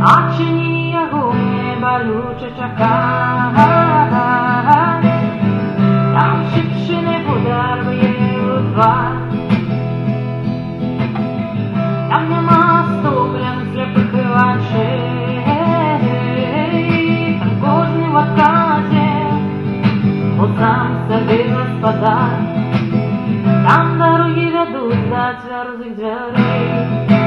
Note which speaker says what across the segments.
Speaker 1: А чи ні яго не болюче чекать? Там шипшини ударує у два. Там нема ступлен слепих очей. Там кожний в отказі, бо сам собі господар. Там дороги ведуть до твердих дверей.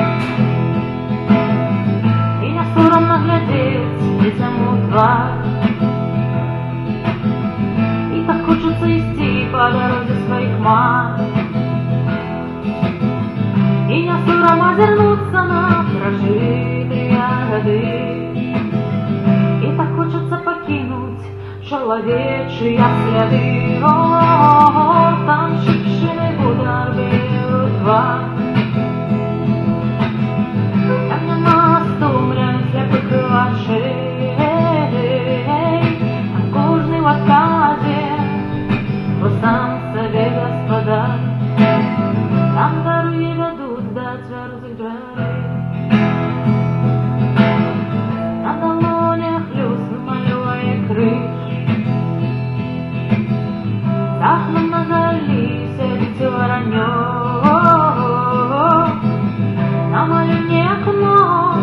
Speaker 1: І не соромно глядеть дітям у тварь. І так хочеться йти по дорозі своїх мар. И не соромно озернуться на прожитые годы. И так хочется покинуть человечьи следы. О, там шипшины удар бьют два. Там нема стумрен слепых очей. Там кожный в отказе, бо сам себе господар. Там дороги ведут до твердых дверей. На долонях люстр малює криш. Захлом на залі сидить вороньо. На малюні окно,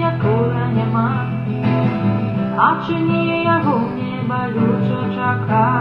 Speaker 1: якого нема. А чи ні яго не болюче чекать?